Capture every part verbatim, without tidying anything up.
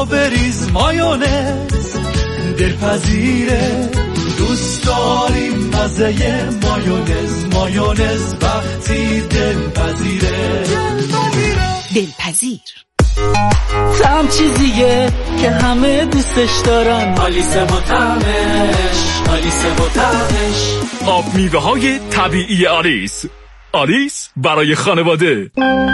و بریز مایونز دلپذیره، دوست داریم مزه مایونز. مایونز وقتی دلپذیره دلپذیر طعم چیزیه که همه دوستش دارن، آلیسه و طعمش، آلیسه و طعمش. آب میوه های طبیعی آلیس، آلیس برای خانواده.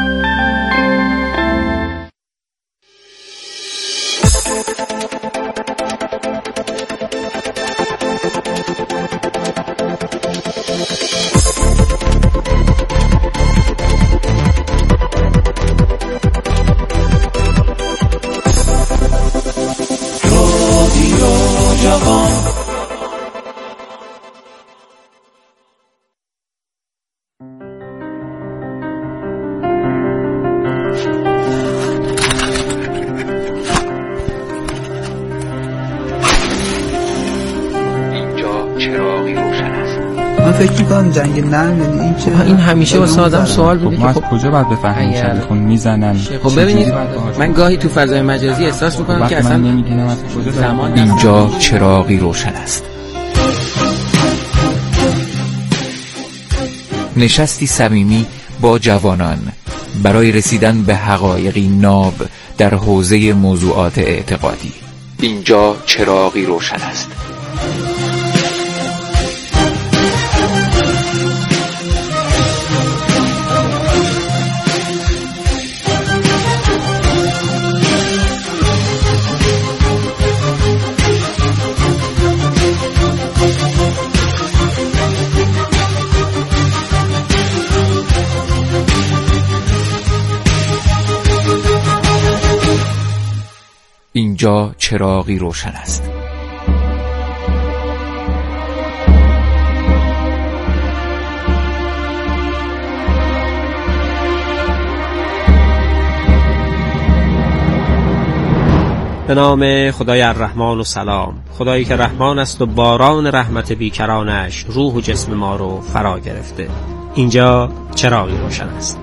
فکر می‌کنم جنگ نرم، یعنی این که این همیشه واسه آدم سوال بوده که خب کجا باید بفهمیم چندخون میزنن. خب ببینید من گاهی تو فضای مجازی احساس می‌کنم که اصلا نمی‌دونم از کجا زمان. اینجا چراغی روشن است. نشستی صمیمی با جوانان برای رسیدن به حقایقی ناب در حوزه موضوعات اعتقادی. اینجا چراغی روشن است. اینجا چراغی روشن است. به نام خدای الرحمن و سلام، خدایی که رحمان است و باران رحمت بیکرانش روح و جسم ما رو فرا گرفته. اینجا چراغی روشن است.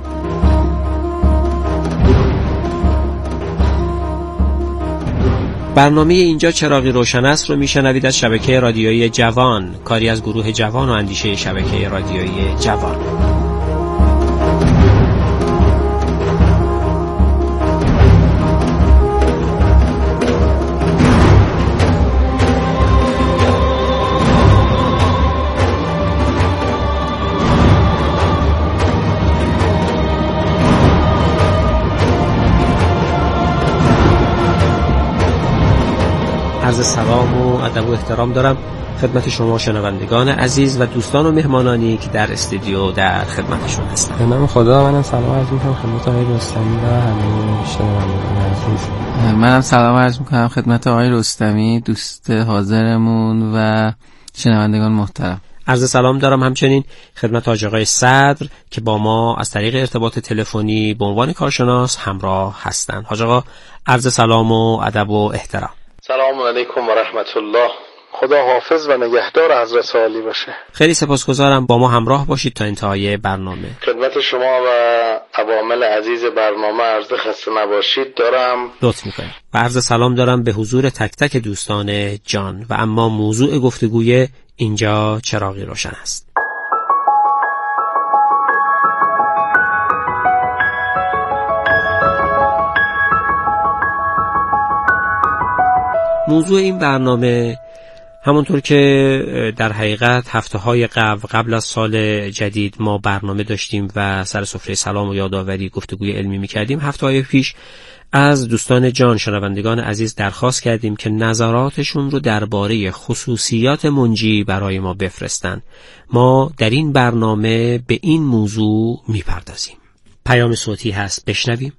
برنامه اینجا چراغی روشن است رو میشنوید از شبکه رادیویی جوان، کاری از گروه جوان و اندیشه شبکه رادیویی جوان. عرض سلام و ادب و احترام دارم خدمت شما شنوندگان عزیز و دوستان و مهمانانی که در استودیو در خدمتشون هستم. به نام خدا، منم سلام عرض میکنم خدمت آقای رستمی و همه شنوندگان عزیز. منم سلام عرض میکنم خدمت آقای رستمی، دوست حاضرمون و شنوندگان محترم. عرض سلام دارم همچنین خدمت حاج آقای صدر که با ما از طریق ارتباط تلفنی به عنوان کارشناس همراه هستند. حاج آقا عرض سلام و ادب و احترام. سلام علیکم و رحمت الله. خدا حافظ و نگهدار حضرت عالی باشه. خیلی سپاسگزارم، با ما همراه باشید تا انتهای برنامه. خدمت شما و عوامل عزیز برنامه عرض خسته نباشید دارم. لطف میکنم. و عرض سلام دارم به حضور تک تک دوستان جان. و اما موضوع گفتگوی اینجا چراغی روشن است. موضوع این برنامه همونطور که در حقیقت هفته‌های قبل قبل از سال جدید ما برنامه داشتیم و سر سفره سلام و یادآوری گفتگوی علمی می‌کردیم، هفته‌های پیش از دوستان جان شنوندگان عزیز درخواست کردیم که نظراتشون رو درباره خصوصیات منجی برای ما بفرستن. ما در این برنامه به این موضوع می‌پردازیم. پیام صوتی هست، بشنویم.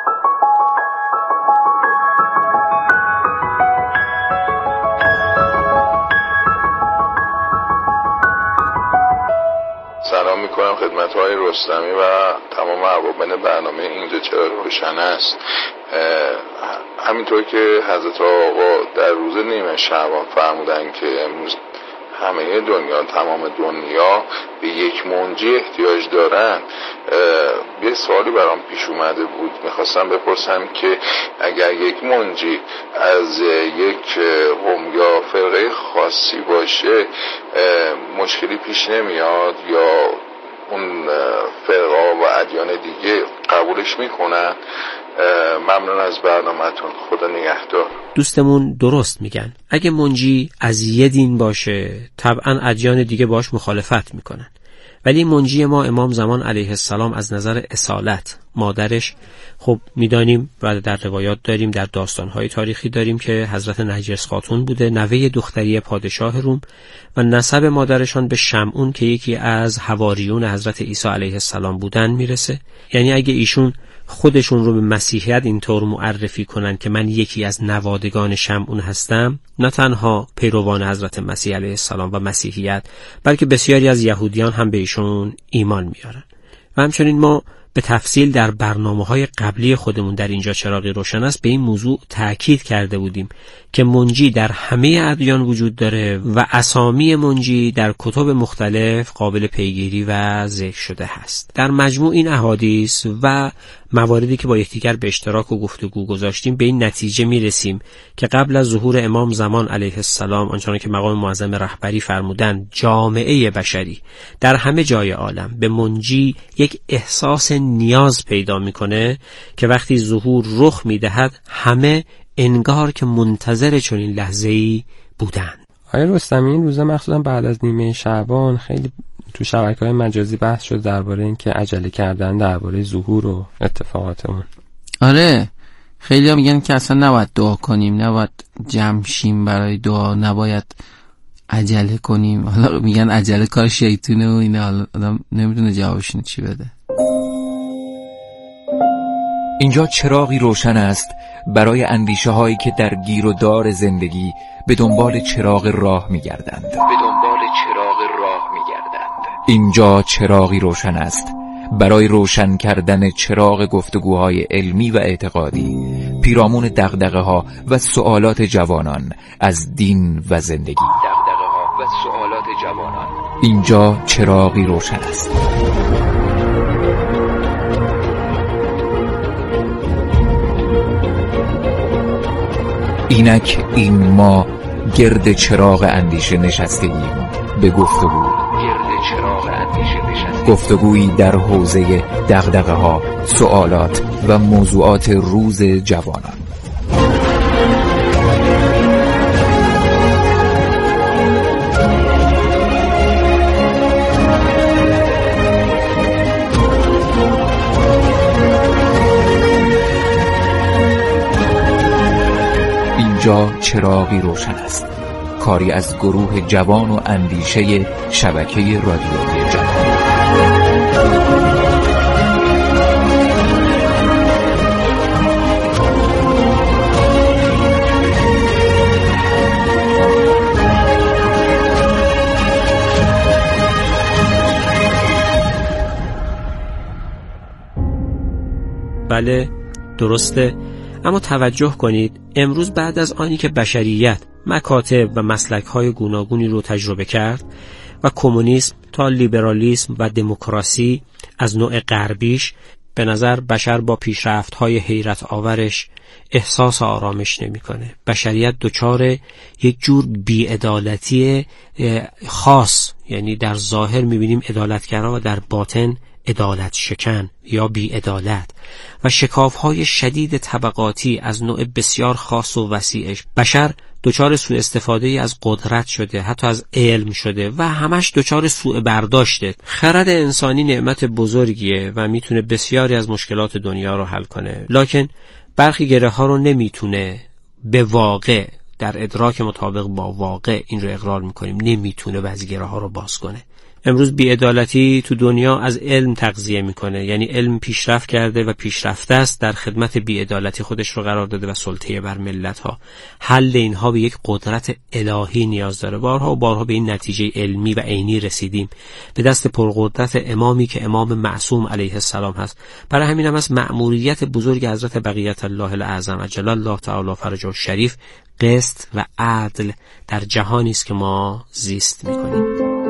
سلام میکنم خدمت های رستمی و تمام عوامل برنامه اینجا چراغ روشن است. همینطور که حضرت آقا در روز نیمه شعبان فرمودن که امروز همه دنیا، تمام دنیا به یک منجی احتیاج دارن، یه سوالی برام پیش اومده بود، میخواستم بپرسم که اگر یک منجی از یک قوم یا فرقه خاصی باشه مشکلی پیش نمیاد یا اون فرقه و ادیان دیگه قبولش میکنن؟ ممنون از برنامه‌تون، خدا نگهدار. دوستمون درست میگن، اگه منجی از یه دین باشه طبعا ادیان دیگه باش مخالفت میکنن، ولی منجی ما امام زمان علیه السلام از نظر اصالت، مادرش خب میدانیم و در روایات داریم، در داستانهای تاریخی داریم که حضرت نرجس خاتون بوده، نوه دختری پادشاه روم، و نسب مادرشان به شمعون که یکی از حواریون حضرت عیسی علیه السلام بودن میرسه. یعنی اگه ایشون خودشون رو به مسیحیت اینطور معرفی کنن که من یکی از نوادگان شمعون هستم، نه تنها پیروان حضرت مسیح علیه السلام و مسیحیت، بلکه بسیاری از یهودیان هم به ایشون ایمان میارن. و همچنین ما به تفصیل در برنامه‌های قبلی خودمون در اینجا چراغی روشن است به این موضوع تأکید کرده بودیم که منجی در همه ادیان وجود داره و اسامی منجی در کتب مختلف قابل پیگیری و ذکر شده هست. در مجموع این احادیث و مواردی که با یکدیگر به اشتراک و گفتگو گذاشتیم به این نتیجه میرسیم که قبل از ظهور امام زمان علیه السلام، آنچنان که مقام معظم رهبری فرمودند، جامعه بشری در همه جای عالم به منجی یک احساس نیاز پیدا میکنه که وقتی ظهور رخ میدهد همه انگار که منتظر چنین لحظه‌ای بودن. آقای رستمی، این روزا مخصوصا بعد از نیمه شعبان خیلی تو شبکه‌های مجازی بحث شد درباره این که عجله کردن درباره ظهور و اتفاقات اون. آره، خیلی ها میگن که اصلا نباید دعا کنیم، نباید جمع شیم برای دعا، نباید عجله کنیم. حالا میگن عجله کار شیطونه و اینا، حالا آدم نمیدونه جوابشون چی بده. اینجا چراغی روشن است برای اندیشه هایی که در گیر و دار زندگی به دنبال چراغ راه می‌گردند. به دنبال چراغ راه می‌گردند. اینجا چراغی روشن است برای روشن کردن چراغ گفتگوهای علمی و اعتقادی پیرامون دغدغه‌ها و سوالات جوانان از دین و زندگی. دغدغه‌ها و سوالات جوانان. اینجا چراغی روشن است. اینک این ما گرد چراغ اندیشه نشسته ایم به گفتگو. گرد چراغ اندیشه نشسته. گفتگویی در حوزه دغدغه‌ها، سوالات و موضوعات روز جوانان. اینجا چراغی روشن است، کاری از گروه جوان و اندیشه شبکه رادیویی جوان. بله درسته، اما توجه کنید امروز بعد از آنی که بشریت مکاتب و مسلک‌های گوناگونی رو تجربه کرد و کمونیسم تا لیبرالیسم و دموکراسی از نوع غربیش، به نظر بشر با پیشرفت‌های حیرت آورش احساس آرامش نمی‌کنه. بشریت دچار یک جور بی‌عدالتی خاص، یعنی در ظاهر می‌بینیم عدالتگرا و در باطن عدالت شکن یا بی عدالت و شکاف‌های شدید طبقاتی از نوع بسیار خاص و وسیعش. بشر دچار سوء استفاده از قدرت شده، حتی از علم شده و همش دچار سوء برداشته. خرد انسانی نعمت بزرگیه و میتونه بسیاری از مشکلات دنیا رو حل کنه، لکن برخی گره ها رو نمیتونه به واقع در ادراک مطابق با واقع، این رو اقرار میکنیم، نمیتونه بعضی گره ها رو باز کنه. امروز بی‌عدالتی تو دنیا از علم تغذیه میکنه، یعنی علم پیشرفت کرده و پیشرفته است، در خدمت بی‌عدالتی خودش رو قرار داده و سلطه بر ملت ها. حل اینها به یک قدرت الهی نیاز داره. بارها و بارها به این نتیجه علمی و عینی رسیدیم به دست پرقدرت امامی که امام معصوم علیه السلام هست. برای همین هم از مأموریت بزرگ حضرت بقیت الله الاعظم عجل الله تعالی فرجه الشریف قسط و عدل در جهانی است که ما زیست می‌کنیم.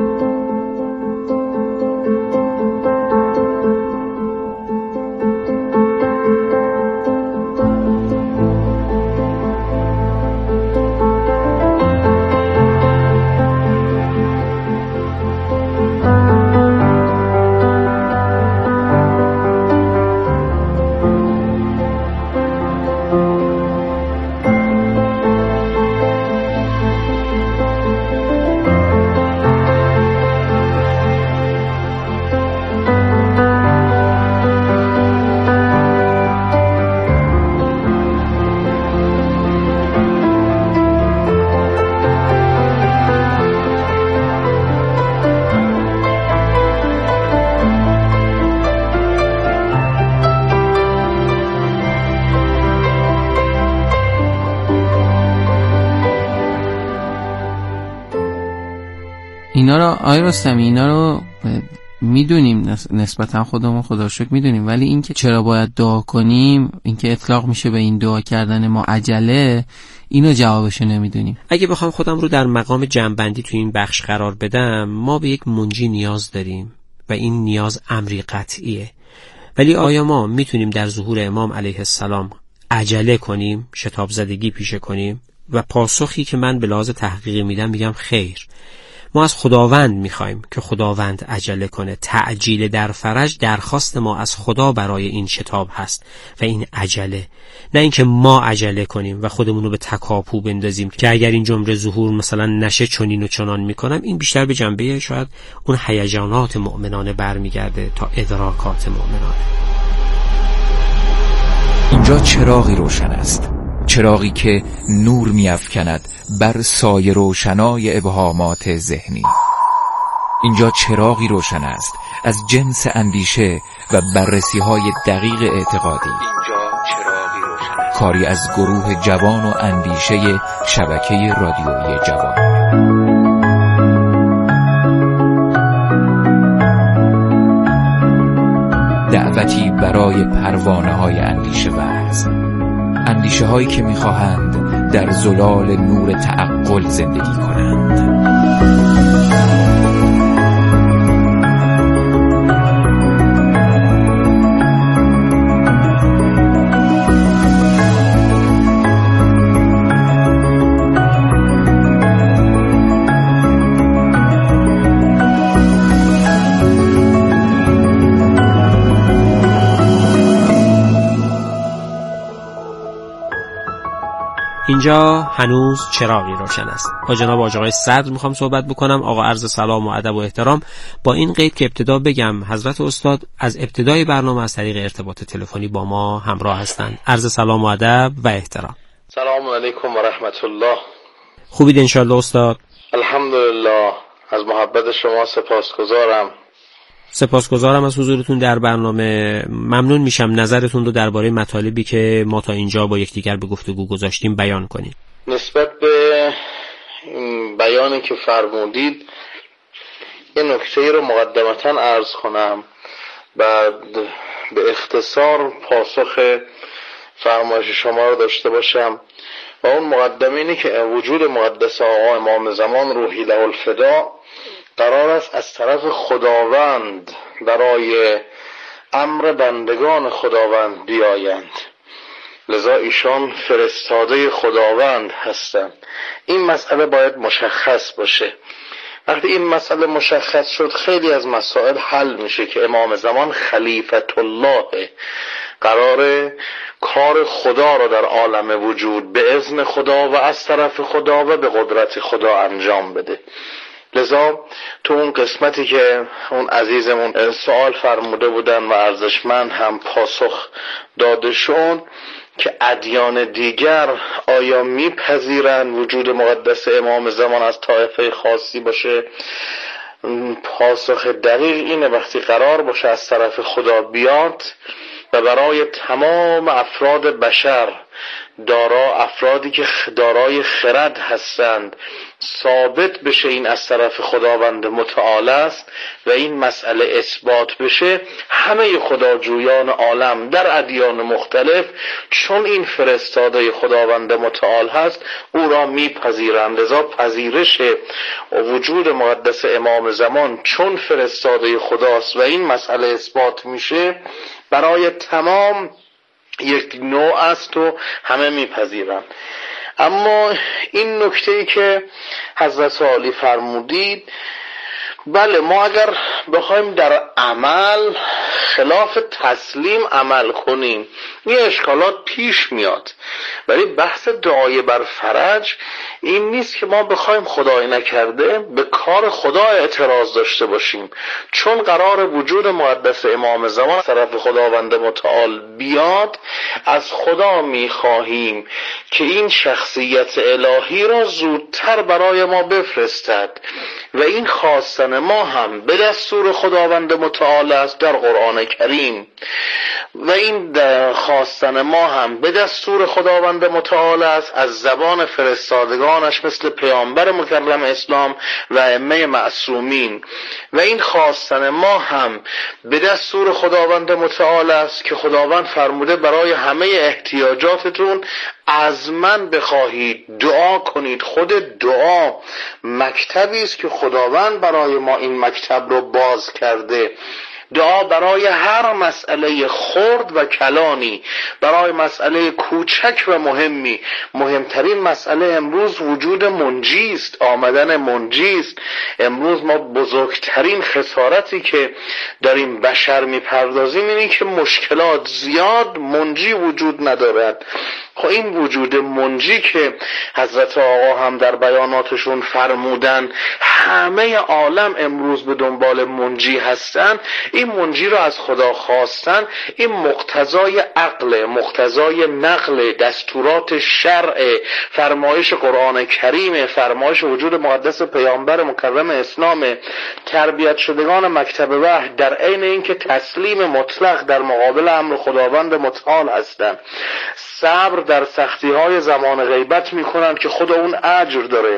اینا رو آقای رستمی اینا رو میدونیم، نسبتا خودمون خدا رو شکر میدونیم، ولی اینکه چرا باید دعا کنیم، اینکه اطلاق میشه به این دعا کردن ما عجله، اینو جوابشو نمیدونیم. اگه بخوام خودم رو در مقام جمع‌بندی تو این بخش قرار بدم، ما به یک منجی نیاز داریم و این نیاز امری قطعیه. ولی آیا ما میتونیم در ظهور امام علیه السلام عجله کنیم، شتاب زدگی پیشه کنیم؟ و پاسخی که من به لحاظ تحقیقی میدم میگم خیر. ما از خداوند میخوایم که خداوند عجله کنه. تعجیل در فرج درخواست ما از خدا برای این شتاب هست و این عجله، نه اینکه ما عجله کنیم و خودمون رو به تکاپو بندازیم که اگر این جمله ظهور مثلا نشه چنین و چنان میکنم. این بیشتر به جنبه شاید اون هیجانات مؤمنانه برمیگرده تا ادراکات مؤمنانه. اینجا چراغی روشن است، چراغی که نور می‌افکند بر سایه روشنای ابهامات ذهنی. اینجا چراغی روشن است از جنس اندیشه و بررسی‌های دقیق اعتقادی. اینجا چراغی روشن است کاری از گروه جوان و اندیشه شبکه رادیویی جوان. دعوتی برای پروانه‌های اندیشه ورز، اندیشه هایی که میخواهند در زلال نور تعقل زندگی کنند. اینجا هنوز چراغی روشن است. با جناب آقای صدر میخوام صحبت بکنم. آقا عرض سلام و ادب و احترام. با این قید که ابتدا بگم حضرت استاد از ابتدای برنامه از طریق ارتباط تلفنی با ما همراه هستند. عرض سلام و ادب و احترام. سلام علیکم و رحمت الله. خوبید انشالله استاد؟ الحمدلله، از محبت شما سپاسگزارم. سپاسگزارم از حضورتون در برنامه. ممنون میشم نظرتون رو درباره مطالبی که ما تا اینجا با یکدیگر به گفتگو گذاشتیم بیان کنید. نسبت به این بیانی که فرمودید یه نکته رو مقدمتاً عرض کنم، بعد به اختصار پاسخ فرمایش شما رو داشته باشم. و اون مقدمه اینه که وجود مقدس آقا امام زمان روحی له الفدا قرار است از طرف خداوند برای امر بندگان خداوند بیایند، لذا ایشان فرستاده خداوند هستند. این مسئله باید مشخص باشه. وقتی این مسئله مشخص شد خیلی از مسائل حل میشه که امام زمان خلیفت الله، قرار کار خدا را در عالم وجود به اذن خدا و از طرف خدا و به قدرت خدا انجام بده. لذا تو اون قسمتی که اون عزیزمون سوال فرموده بودن و ارزشمند هم پاسخ داده شد که ادیان دیگر آیا میپذیرند وجود مقدس امام زمان از طایفه خاصی باشه، پاسخ دقیق اینه وقتی قرار باشه از طرف خدا بیاد و برای تمام افراد بشر، دارا افرادی که دارای خرد هستند، ثابت بشه این از طرف خداوند متعال است و این مسئله اثبات بشه، همه خداجویان عالم در ادیان مختلف چون این فرستاده خداوند متعال هست او را میپذیرند. لذا پذیرش وجود مقدس امام زمان چون فرستاده خداست و این مسئله اثبات میشه برای تمام یک نوع است و همه میپذیرند. اما این نکته‌ای که حضرت عالی فرمودید، بله ما اگر بخوایم در عمل خلاف تسلیم عمل کنیم یه اشکالات پیش میاد، ولی بحث دعای بر فرج این نیست که ما بخوایم خدای نکرده به کار خدا اعتراض داشته باشیم. چون قرار وجود مقدس امام زمان طرف خداوند متعال بیاد، از خدا میخواهیم که این شخصیت الهی را زودتر برای ما بفرستد و این خواستن ما هم به دستور خداوند متعال است در قرآن کریم و این خواستن ما هم به دستور خداوند متعال است از زبان فرستادگانش مثل پیامبر مکرم اسلام و ائمه معصومین و این خواستن ما هم به دستور خداوند متعال است که خداوند فرموده برای همه احتیاجاتتون از من بخواهید، دعا کنید. خود دعا مکتبی است که خداوند برای ما این مکتب رو باز کرده. دعا برای هر مسئله خرد و کلانی، برای مسئله کوچک و مهمی. مهمترین مسئله امروز وجود منجی است، آمدن منجی است. امروز ما بزرگترین خسارتی که داریم بشر میپردازیم اینه که مشکلات زیاد، منجی وجود ندارد. خب این وجود منجی که حضرت آقا هم در بیاناتشون فرمودن همه عالم امروز به دنبال منجی هستن، این منجی را از خدا خواستن، این مقتضای عقل، مقتضای نقل دستورات شرع، فرمایش قرآن کریم، فرمایش وجود مقدس پیامبر مکرم اسلام، تربیت شدگان مکتب وحی، در عین اینکه تسلیم مطلق در مقابل امر خداوند متعال هستند. صبر در سختی های زمان غیبت میکنند که خود اون اجر داره،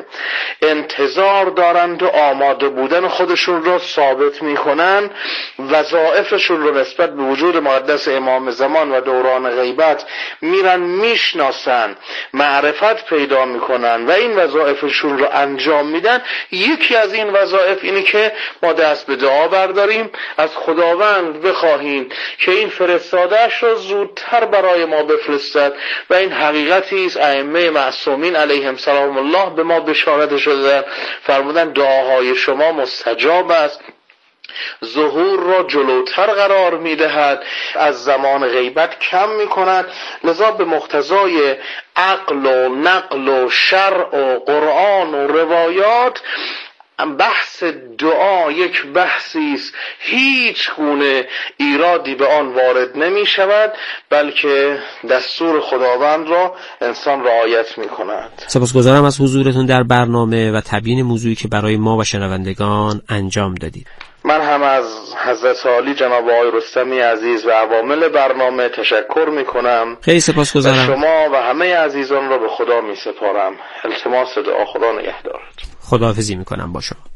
انتظار دارند و آماده بودن خودشون رو ثابت میکنن، وظایفشون رو نسبت به وجود مقدس امام زمان و دوران غیبت میرن میشناسن، معرفت پیدا میکنن و این وظایفشون رو انجام میدن. یکی از این وظایف اینه که ما دست به دعا برداریم، از خداوند بخواهیم که این فرستاده‌اش رو زودتر برای ما بفرستد و این حقیقتی است ائمه معصومین علیهم سلام الله به ما بشارت شده، فرمودن دعاهای شما مستجاب است، ظهور را جلوتر قرار میدهد، از زمان غیبت کم میکند. لذا به مقتضای عقل و نقل و شرع و قرآن و روایات بحث دعا یک بحثی است هیچ گونه ایرادی به آن وارد نمی شود، بلکه دستور خداوند را انسان رعایت می کند. سپاسگزارم از حضورتون در برنامه و تبیین موضوعی که برای ما و شنوندگان انجام دادید. من هم از حضرت عالی جناب آقای رستمی عزیز و عوامل برنامه تشکر می کنم. خیلی سپاسگزارم. شما و همه عزیزان را به خدا می سپارم. التماس دعا خدا نگهدارت. خداحافظی می کنم با شما.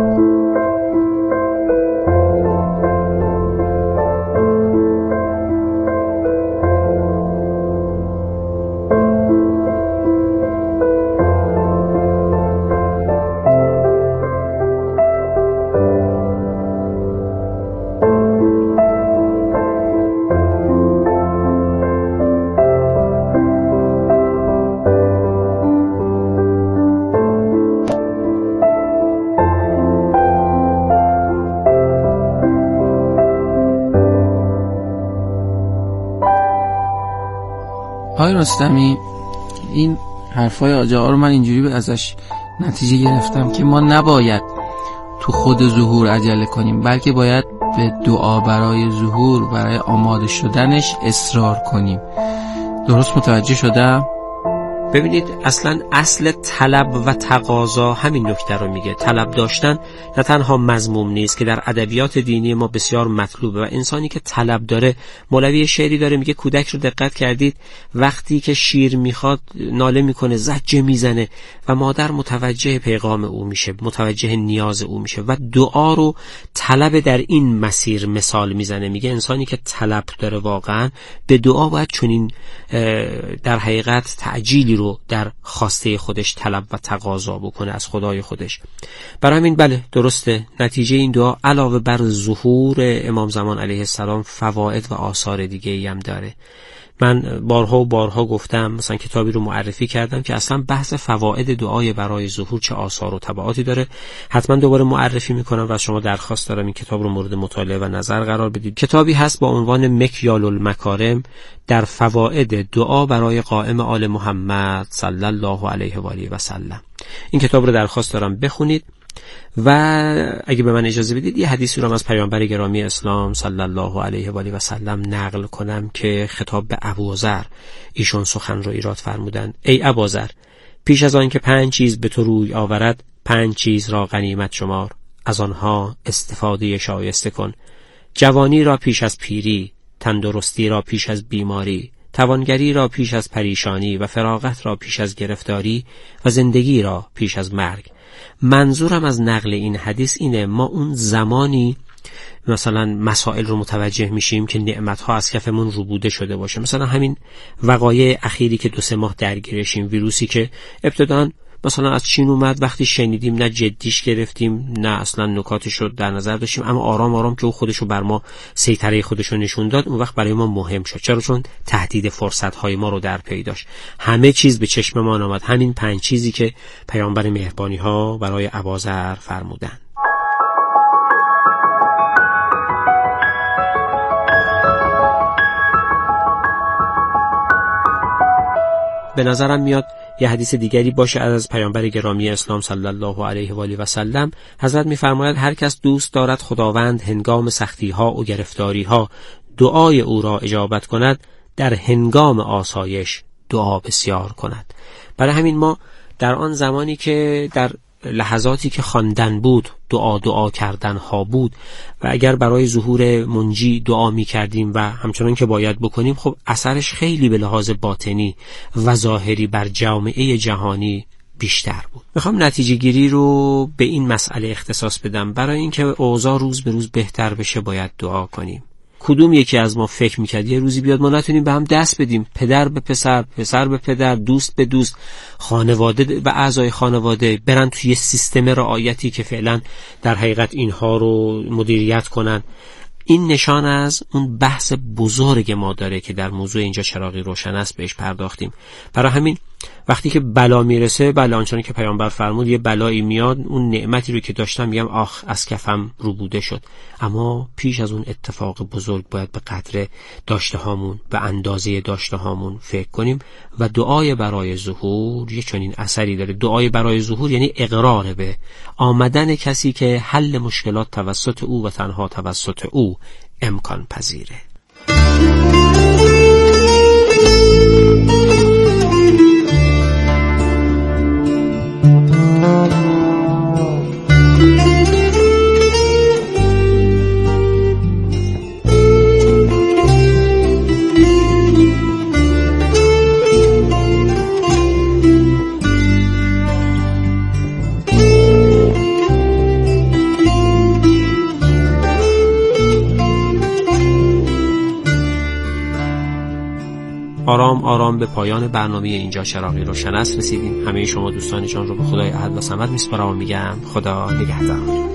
آقای رستمی، این حرفای آجا ها رو من اینجوری ازش نتیجه گرفتم که ما نباید تو خود ظهور عجله کنیم، بلکه باید به دعا برای ظهور، برای آماده شدنش اصرار کنیم. درست متوجه شدم؟ ببینید اصلا اصل طلب و تقاضا همین نکته رو میگه. طلب داشتن نه تنها مذموم نیست که در ادبیات دینی ما بسیار مطلوبه و انسانی که طلب داره، مولوی شعری داره میگه کودک رو دقت کردید وقتی که شیر میخواد ناله میکنه، زجه میزنه و مادر متوجه پیغام او میشه، متوجه نیاز او میشه و دعا رو طلب در این مسیر مثال میزنه. میگه انسانی که طلب داره واقعا به دعا باید چنین در حقیقت تعجیلی رو در خواسته خودش طلب و تقاضا بکنه از خدای خودش. برای همین بله درسته، نتیجه این دعا علاوه بر ظهور امام زمان علیه السلام فواید و آثار دیگه ای هم داره. من بارها و بارها گفتم، مثلا کتابی رو معرفی کردم که اصلا بحث فواید دعای برای ظهور چه آثار و تبعاتی داره. حتما دوباره معرفی میکنم و از شما درخواست دارم این کتاب رو مورد مطالعه و نظر قرار بدید. کتابی هست با عنوان مکیال المکارم در فواید دعا برای قائم آل محمد صلی الله علیه و آله و سلم. این کتاب رو درخواست دارم بخونید و اگه به من اجازه بدید یه حدیثی رو از پیامبر گرامی اسلام صلی الله علیه و آله و سلم نقل کنم که خطاب به ابوذر ایشون سخن رو ایراد فرمودند. ای ابوذر، پیش از آن که پنج چیز به تو روی آورد، پنج چیز را غنیمت شمار، از آنها استفاده شایسته کن. جوانی را پیش از پیری، تندرستی را پیش از بیماری، توانگری را پیش از پریشانی و فراغت را پیش از گرفتاری و زندگی را پیش از مرگ. منظورم از نقل این حدیث اینه ما اون زمانی مثلا مسائل رو متوجه میشیم که نعمت‌ها از کفمون ربوده شده باشه. مثلا همین وقایع اخیری که دو سه ماه درگیرشیم، ویروسی که ابتداً مثلا از چین اومد، وقتی شنیدیم نه جدیش گرفتیم نه اصلا نکاتش رو در نظر داشتیم، اما آرام آرام که او خودش رو بر ما سیطره خودش رو نشون داد، اون وقت برای ما مهم شد. چرا؟ چون تهدید فرصت‌های ما رو در پی داشت. همه چیز به چشم ما آمد، همین پنج چیزی که پیامبر مهربانی ها برای ابوذر فرمودند. به نظرم میاد یه حدیث دیگری باشه از پیامبر گرامی اسلام صلی الله علیه و آله و سلم. حضرت می‌فرماید هر کس دوست دارد خداوند هنگام سختی‌ها و گرفتاری‌ها دعای او را اجابت کند، در هنگام آسایش دعا بسیار کند. برای همین ما در آن زمانی که در لحظاتی که خواندن بود، دعا دعا کردن ها بود و اگر برای ظهور منجی دعا می کردیم و همچنان که باید بکنیم، خب اثرش خیلی به لحاظ باطنی و ظاهری بر جامعه جهانی بیشتر بود. میخوام نتیجه گیری رو به این مسئله اختصاص بدم. برای اینکه اوضاع روز به روز بهتر بشه باید دعا کنیم. کدوم یکی از ما فکر میکرد یه روزی بیاد ما نتونیم به هم دست بدیم، پدر به پسر، پسر به پدر، دوست به دوست، خانواده و اعضای خانواده برن توی سیستم رعایتی که فعلا در حقیقت اینها رو مدیریت کنن؟ این نشان از اون بحث بزرگ ما داره که در موضوع اینجا چراغی روشن است بهش پرداختیم. برای همین وقتی که بلا میرسه، بلا آنچنان که پیامبر فرمود یه بلایی میاد، اون نعمتی رو که داشتم میگم آخ از کفم ربوده شد. اما پیش از اون اتفاق بزرگ باید به قدر داشته هامون، به اندازه داشته هامون فکر کنیم و دعای برای ظهور یه چنین اثری داره. دعای برای ظهور یعنی اقرار به آمدن کسی که حل مشکلات توسط او و تنها توسط او امکان پذیره. آرام آرام به پایان برنامه اینجا چراغی روشن است رسیدیم. همه شما دوستان جان رو به خدای احد و صمد میسپارم و میگم خدا نگهدار.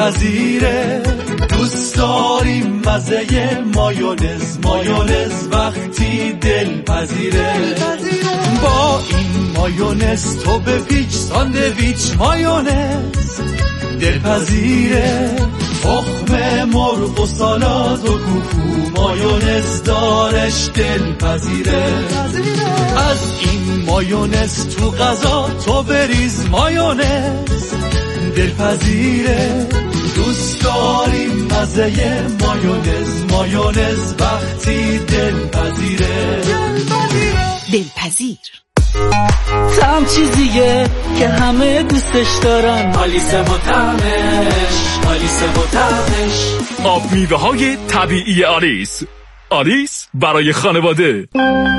دلپذیره. دوست داریم مزه مایونز، مایونز وقتی دلپذیره. با این مایونز تو بپیچ ساندویچ، مایونز دلپذیره. تخم مرغ و سالاد و کوکو، مایونز دارش دلپذیره. از این مایونز تو غذا تو بریز، مایونز دلپذیره. دوست داریم مزه مایونز، مایونز وقتی دلپذیره. دلپذیر طعم چیزیه که همه دوستش دارن، آلیسه و طعمش، آلیسه و طعمش. آب میوه های طبیعی آلیس، آلیس برای خانواده.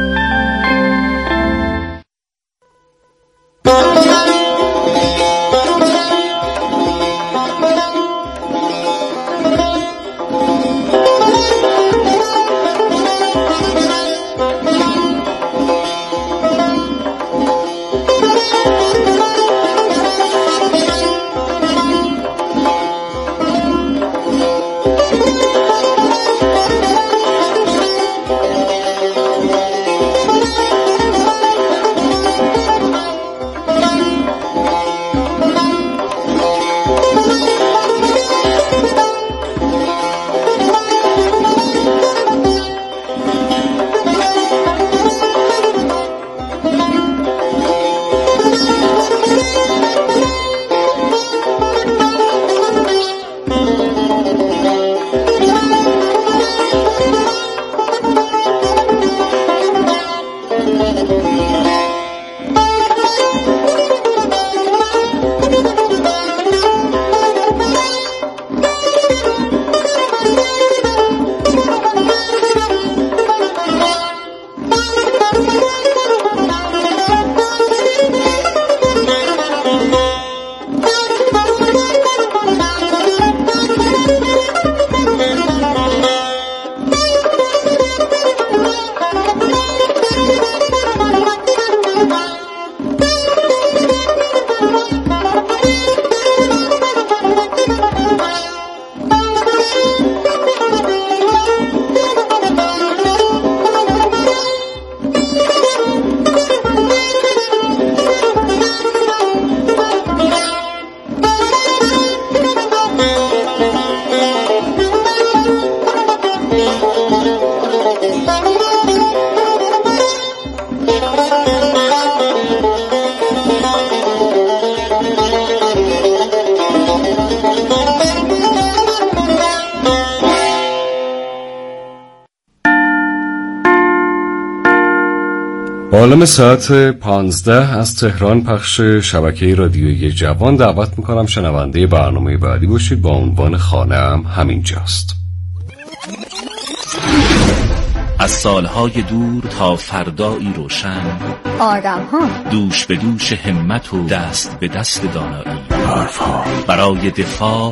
عالم ساعت پانزده از تهران پخش شبکه رادیویی جوان دعوت میکنم شنونده برنامه بعدی باشید با عنوان خانه‌ام همینجاست. از سالهای دور تا فردایی روشن، آدم‌ها دوش به دوش همت و دست به دست دانایی، حرف‌ها برای دفاع